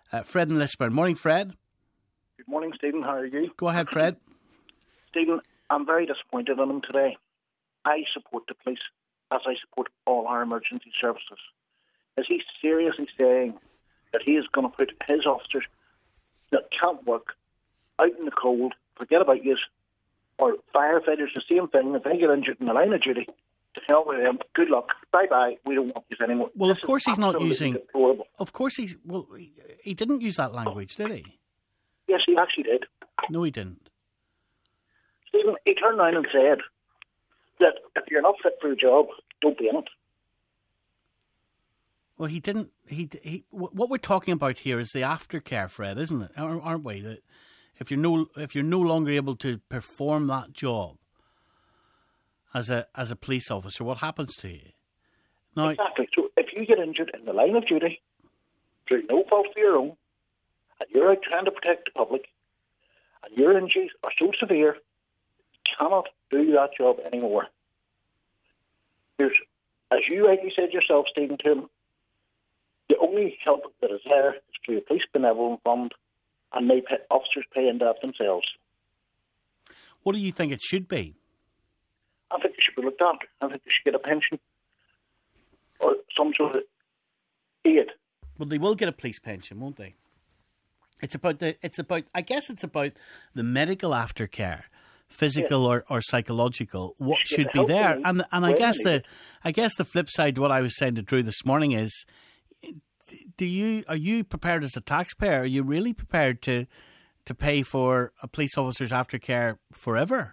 Fred and Lisburn. Morning, Fred. Good morning, Stephen. How are you? Go ahead, Fred. Stephen, I'm very disappointed in him today. I support the police as I support all our emergency services. Is he seriously saying that he is going to put his officers that can't work out in the cold, forget about you, or firefighters, the same thing, if they get injured in the line of duty, to hell with them, good luck, bye-bye, we don't want you anymore. Well, of course he's not using... Deplorable. Of course he's... Well, he didn't use that language, did he? Yes, he actually did. No, he didn't. Stephen, he turned around and said that if you're not fit for a job, don't be in it. Well, he didn't. What we're talking about here is the aftercare, Fred, isn't it? Aren't we? That if you're no longer able to perform that job as a police officer, what happens to you? Now, exactly. So if you get injured in the line of duty through no fault of your own, and you're out trying to protect the public, and your injuries are so severe, you cannot do that job anymore. There's, as you rightly said yourself, Stephen, to him, the only help that is there is through a police benevolent fund, and officers pay into that themselves. What do you think it should be? I think they should be looked after. I think they should get a pension or some sort of aid. Well, they will get a police pension, won't they? I guess it's about the medical aftercare, physical or psychological. What should be there? And I guess the flip side to what I was saying to Drew this morning is, are you prepared as a taxpayer? Are you really prepared to pay for a police officer's aftercare forever?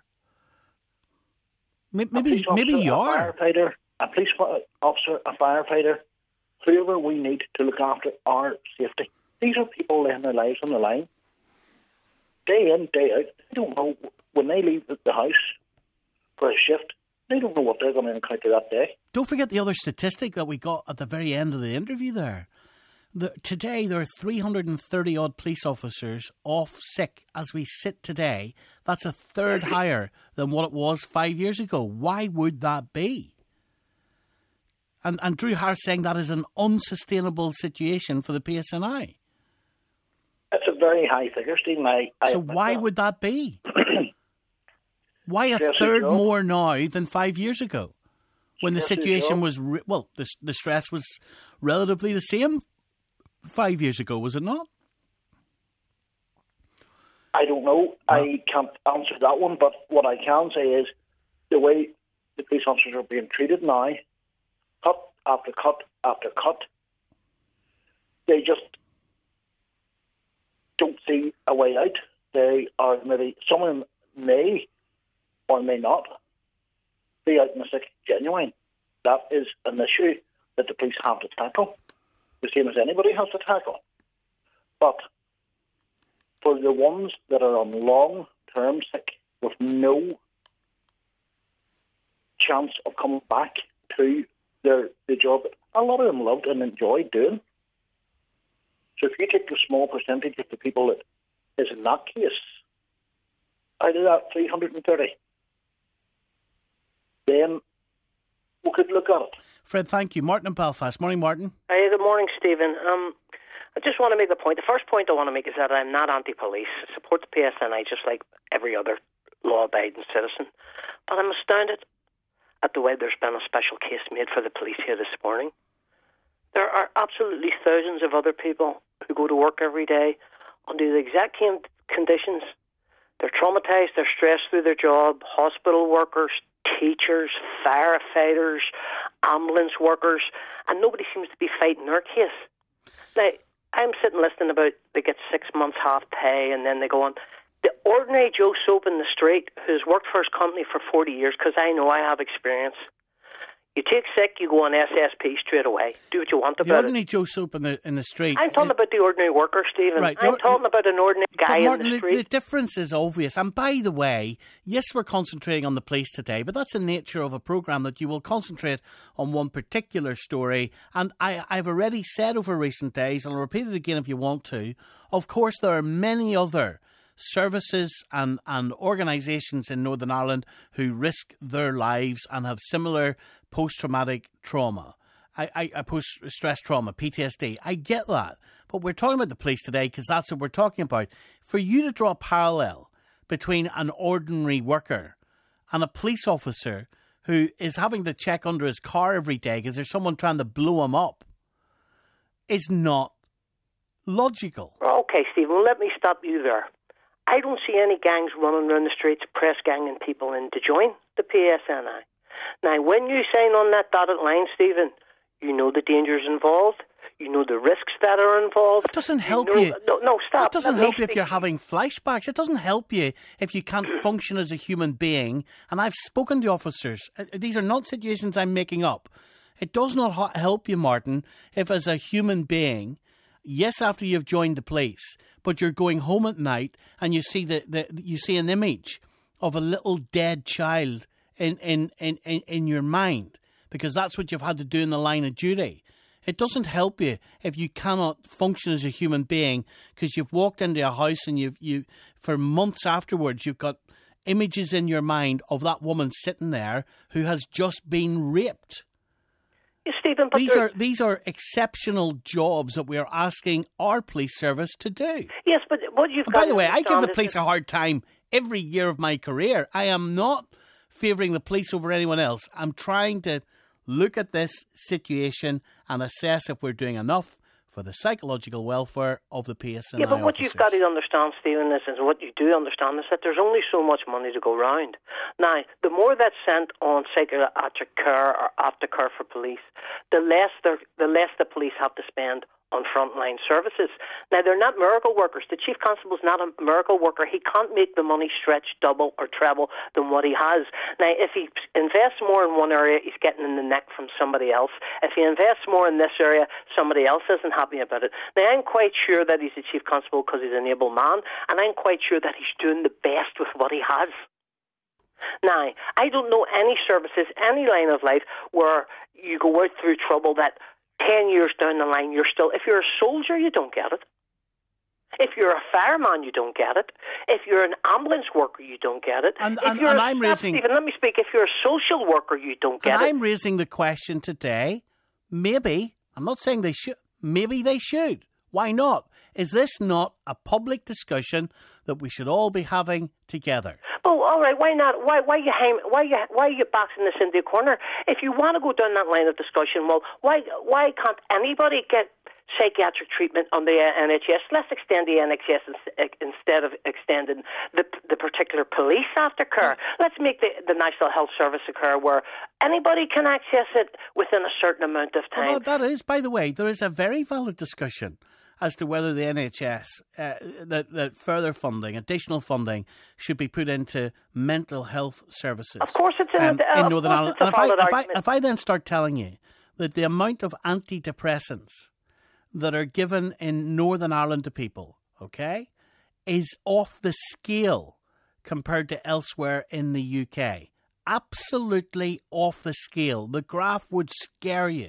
Maybe you are. A police officer, a firefighter, whoever we need to look after our safety. These are people laying their lives on the line, day in, day out. They don't know when they leave the house for a shift. They don't know what they're going to encounter that day. Don't forget the other statistic that we got at the very end of the interview there. Today, there are 330-odd police officers off sick as we sit today. That's a third higher than what it was 5 years ago. Why would that be? And Drew Harris saying that is an unsustainable situation for the PSNI. It's a very high figure, Stephen. So why would that be? Why a third more now than 5 years ago? When the situation was... the stress was relatively the same 5 years ago, was it not? I don't know. I can't answer that one, but what I can say is the way the police officers are being treated now, cut after cut after cut, they just don't see a way out. They are maybe, some of them may or may not be out in the sick genuine. That is an issue that the police have to tackle, the same as anybody has to tackle. But for the ones that are on long-term sick with no chance of coming back to the job that a lot of them loved and enjoyed doing. So if you take a small percentage of the people that is in that case, out of that 330, then we could look at it. Fred, thank you. Martin in Belfast. Morning, Martin. Hey, good morning, Stephen. I just want to make the point. The first point I want to make is that I'm not anti-police. I support the PSNI just like every other law-abiding citizen. But I'm astounded at the way there's been a special case made for the police here this morning. There are absolutely thousands of other people who go to work every day under the exact same conditions. They're traumatised, they're stressed through their job, hospital workers, teachers, firefighters, ambulance workers, and nobody seems to be fighting their case. Now, I'm sitting listening about they get 6 months half pay and then they go on. The ordinary Joe Soap in the street who's worked for his company for 40 years, because I know I have experience, you take sick, you go on SSP straight away. Do what you want about it. The ordinary Joe Soap in the street. I'm talking about the ordinary worker, Stephen. Right, I'm talking about an ordinary guy Martin, in the street. The difference is obvious. And by the way, yes, we're concentrating on the police today, but that's the nature of a programme, that you will concentrate on one particular story. And I've already said over recent days, and I'll repeat it again if you want to, of course there are many other services and organisations in Northern Ireland who risk their lives and have similar post-traumatic trauma, post-stress trauma, PTSD. I get that. but we're talking about the police today because that's what we're talking about. For you to draw a parallel between an ordinary worker and a police officer who is having to check under his car every day because there's someone trying to blow him up is not logical. Okay, Stephen, let me stop you there. I don't see any gangs running around the streets, press ganging people in to join the PSNI. Now, when you sign on that dotted line, Stephen, you know the dangers involved. You know the risks that are involved. It doesn't help you. No, stop. It doesn't help you if you're having flashbacks. It doesn't help you if you can't function as a human being. And I've spoken to officers. These are not situations I'm making up. It does not help you, Martin, if as a human being, yes, after you've joined the police, but you're going home at night and you see you see an image of a little dead child in your mind, because that's what you've had to do in the line of duty. It doesn't help you if you cannot function as a human being because you've walked into a house and you for months afterwards you've got images in your mind of that woman sitting there who has just been raped. Stephen, these are exceptional jobs that we are asking our police service to do. Yes, but what you've got. By the way, I give the police a hard time every year of my career. I am not favouring the police over anyone else. I'm trying to look at this situation and assess if we're doing enough for the psychological welfare of the PSNI Yeah, but what officers. You've got to understand, Stephen, is what you do understand is that there's only so much money to go round. Now, the more that's spent on psychiatric care or aftercare for police, the less the police have to spend on frontline services. Now, they're not miracle workers. The Chief Constable's not a miracle worker. He can't make the money stretch double or treble than what he has. Now, if he invests more in one area, he's getting in the neck from somebody else. If he invests more in this area, somebody else isn't happy about it. Now, I'm quite sure that he's the Chief Constable because he's an able man, and I'm quite sure that he's doing the best with what he has. Now, I don't know any services, any line of life where you go out through trouble that 10 years down the line, you're still... If you're a soldier, you don't get it. If you're a fireman, you don't get it. If you're an ambulance worker, you don't get it. Stephen, let me speak. If you're a social worker, you don't get it. I'm raising the question today, maybe, I'm not saying they should, maybe they should. Why not? Is this not a public discussion that we should all be having together? Oh, all right. Why not? Why are you boxing this into a corner? If you want to go down that line of discussion, well, why can't anybody get psychiatric treatment on the NHS? Let's extend the NHS instead of extending the particular police aftercare. Let's make the National Health Service occur where anybody can access it within a certain amount of time. Well, that is, by the way, there is a very valid discussion as to whether the NHS, that further funding, additional funding, should be put into mental health services. Of course it's in Northern Ireland. And if I then start telling you that the amount of antidepressants that are given in Northern Ireland to people, okay, is off the scale compared to elsewhere in the UK. Absolutely off the scale. The graph would scare you.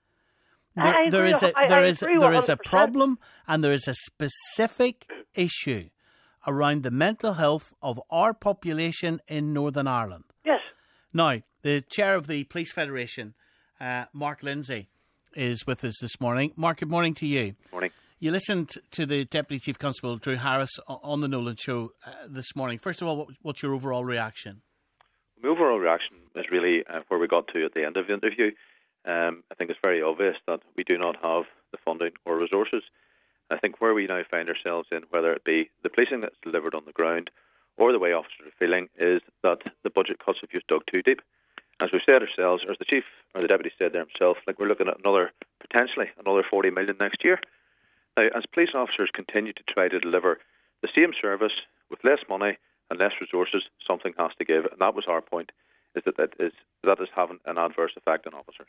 There is a problem, and there is a specific issue around the mental health of our population in Northern Ireland. Yes. Now, the chair of the Police Federation, Mark Lindsay, is with us this morning. Mark, good morning to you. Morning. You listened to the Deputy Chief Constable, Drew Harris, on the Nolan Show this morning. First of all, what's your overall reaction? My overall reaction is really where we got to at the end of the interview. I think it's very obvious that we do not have the funding or resources. I think where we now find ourselves in, whether it be the policing that's delivered on the ground or the way officers are feeling, is that the budget cuts have just dug too deep. As we've said ourselves, or as the Chief or the Deputy said there himself, we're looking at potentially another 40 million next year. Now, as police officers continue to try to deliver the same service with less money and less resources, something has to give. And that was our point, is that is having an adverse effect on officers.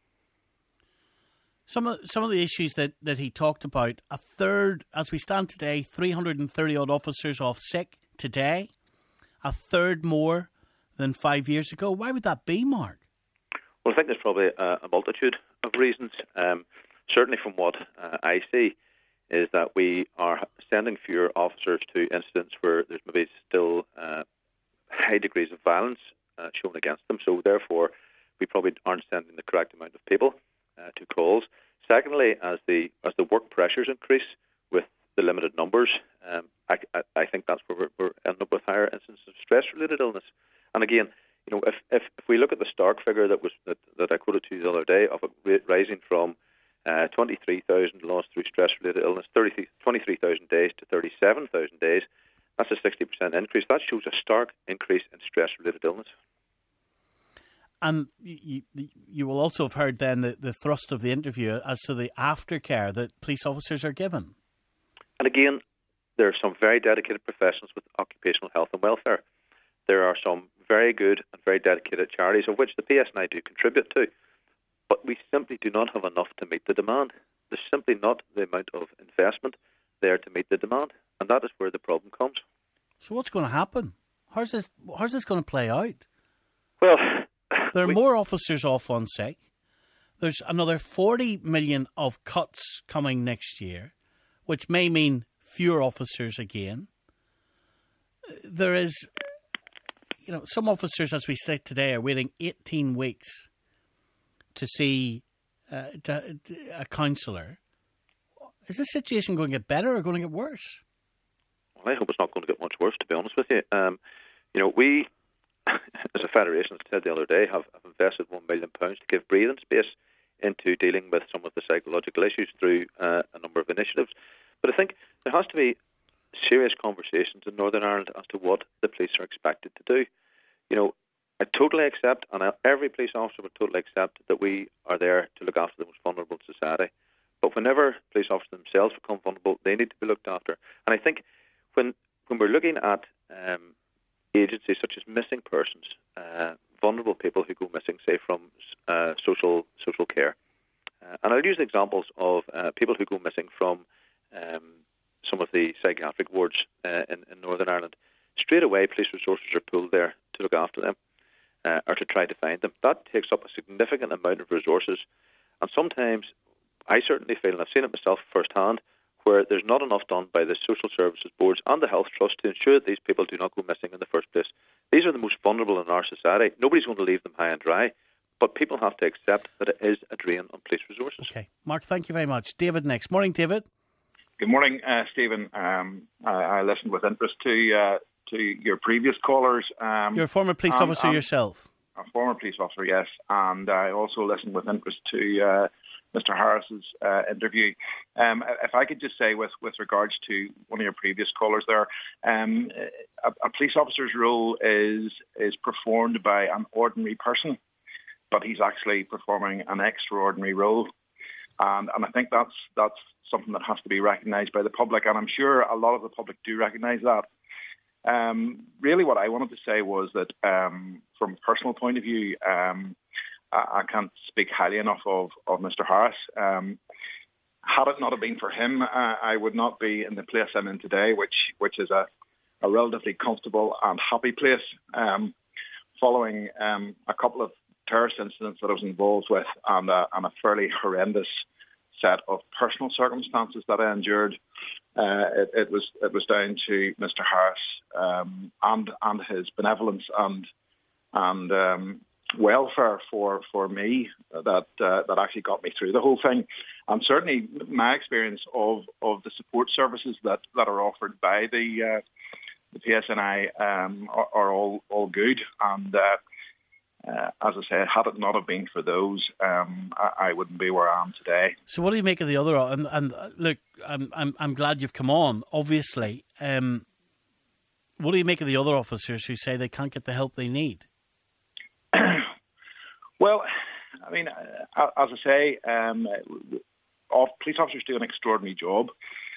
Some of the issues that he talked about, a third, as we stand today, 330 odd officers off sick today, a third more than 5 years ago. Why would that be, Mark? Well, I think there's probably a multitude of reasons. Certainly from what I see, is that we are sending fewer officers to incidents where there's maybe still high degrees of violence shown against them. So therefore, we probably aren't sending the correct amount of people. to calls. Secondly, as the work pressures increase with the limited numbers, I think that's where we're ending up with higher instances of stress-related illness. And again, if we look at the Stark figure that I quoted to you the other day, of it rising from 23,000 lost through stress-related illness, 23,000 days to 37,000 days, that's a 60% increase. That shows a stark increase in stress-related illness. And you will also have heard then the thrust of the interview as to the aftercare that police officers are given. And again, there are some very dedicated professionals with occupational health and welfare. There are some very good and very dedicated charities, of which the PSNI do contribute to. But we simply do not have enough to meet the demand. There's simply not the amount of investment there to meet the demand. And that is where the problem comes. So what's going to happen? How's this going to play out? Well, there are more officers off on sick. There's another 40 million of cuts coming next year, which may mean fewer officers again. There is, some officers, as we say today, are waiting 18 weeks to see a counsellor. Is this situation going to get better or going to get worse? Well, I hope it's not going to get much worse, to be honest with you. We, as a federation, as I said the other day, have invested £1 million to give breathing space into dealing with some of the psychological issues through a number of initiatives. But I think there has to be serious conversations in Northern Ireland as to what the police are expected to do. I totally accept, and every police officer would totally accept, that we are there to look after the most vulnerable in society. But whenever police officers themselves become vulnerable, they need to be looked after. And I think when we're looking at agencies such as missing persons, vulnerable people who go missing, say, from social care, and I'll use examples of people who go missing from some of the psychiatric wards in Northern Ireland. Straight away, police resources are pulled there to look after them or to try to find them. That takes up a significant amount of resources, and sometimes I certainly feel, and I've seen it myself firsthand, where there's not enough done by the social services boards and the health trust to ensure that these people do not go missing in the first place. These are the most vulnerable in our society. Nobody's going to leave them high and dry, but people have to accept that it is a drain on police resources. Okay. Mark, thank you very much. David next. Morning, David. Good morning, Stephen. I listened with interest to your previous callers. You're a former police officer yourself. A former police officer, yes. And I also listened with interest to Mr. Harris's interview. If I could just say, with regards to one of your previous callers there, a police officer's role is performed by an ordinary person, but he's actually performing an extraordinary role. And I think that's something that has to be recognised by the public, and I'm sure a lot of the public do recognise that. Really what I wanted to say was that from a personal point of view, I can't speak highly enough of Mr. Harris. Had it not have been for him, I would not be in the place I'm in today, which is a relatively comfortable and happy place, following a couple of terrorist incidents that I was involved with and a fairly horrendous set of personal circumstances that I endured. It was down to Mr. Harris and his benevolence and welfare for me that actually got me through the whole thing. And certainly my experience of the support services that are offered by the PSNI are all good. And as I say, had it not have been for those, I wouldn't be where I am today. So, what do you make of the other? And look, I'm glad you've come on. Obviously, what do you make of the other officers who say they can't get the help they need? Well, I mean, as I say, police officers do an extraordinary job.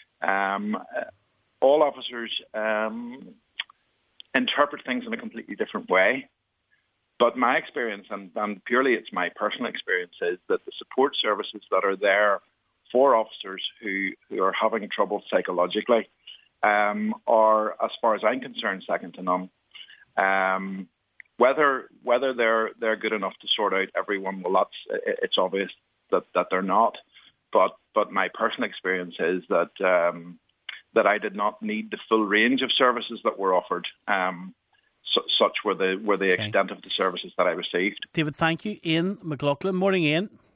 All officers interpret things in a completely different way. But my experience, and purely it's my personal experience, is that the support services that are there for officers who are having trouble psychologically are, as far as I'm concerned, second to none. Whether they're good enough to sort out everyone, well, it's obvious that they're not. But my personal experience is that I did not need the full range of services that were offered. Such were the extent of the services that I received. David, thank you. Ian McLaughlin. Morning, Ian.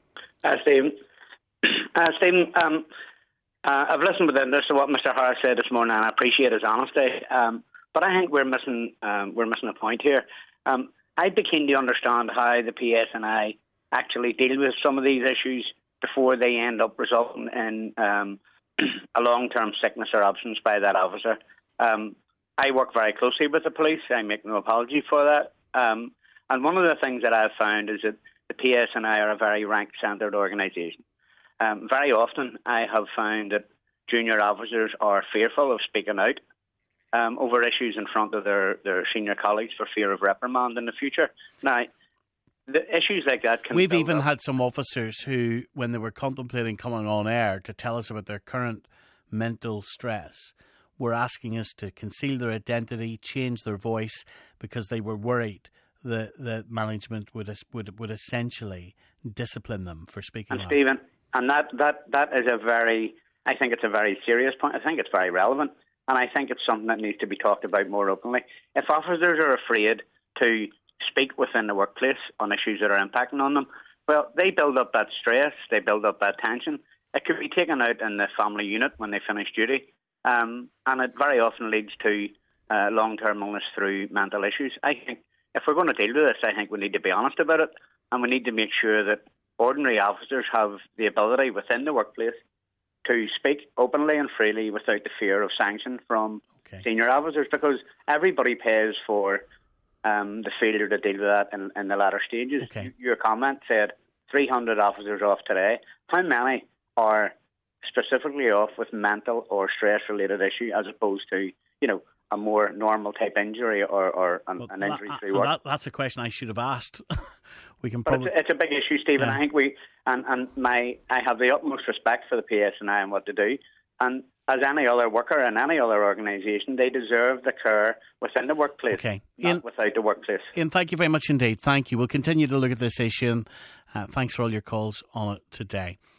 Stephen. Stephen, I've listened with interest to what Mr. Harris said this morning, and I appreciate his honesty. But I think we're missing a point here. I'd be keen to understand how the PSNI actually deal with some of these issues before they end up resulting in a long-term sickness or absence by that officer. I work very closely with the police. I make no apology for that. And one of the things that I've found is that the PSNI are a very rank-centred organisation. Very often I have found that junior officers are fearful of speaking out over issues in front of their senior colleagues for fear of reprimand in the future. Now, the issues like that can... We've even had some officers who, when they were contemplating coming on air to tell us about their current mental stress, were asking us to conceal their identity, change their voice, because they were worried that management would essentially discipline them for speaking out. Stephen, and that is I think it's a very serious point. I think it's very relevant, and I think it's something that needs to be talked about more openly. If officers are afraid to speak within the workplace on issues that are impacting on them, well, they build up that stress, they build up that tension. It could be taken out in the family unit when they finish duty, and it very often leads to long-term illness through mental issues. I think if we're going to deal with this, I think we need to be honest about it, and we need to make sure that ordinary officers have the ability within the workplace to speak openly and freely without the fear of sanction from senior officers, because everybody pays for the failure to deal with that in the latter stages. Okay. Your comment said 300 officers off today. How many are specifically off with mental or stress-related issue as opposed to, a more normal type injury or an injury through work? That's a question I should have asked. We can probably... But it's a big issue, Stephen. Yeah. I think I have the utmost respect for the PSNI and what they do. And as any other worker in any other organisation, they deserve the care within the workplace, not without the workplace. Ian, thank you very much indeed. Thank you. We'll continue to look at this issue. And thanks for all your calls on it today.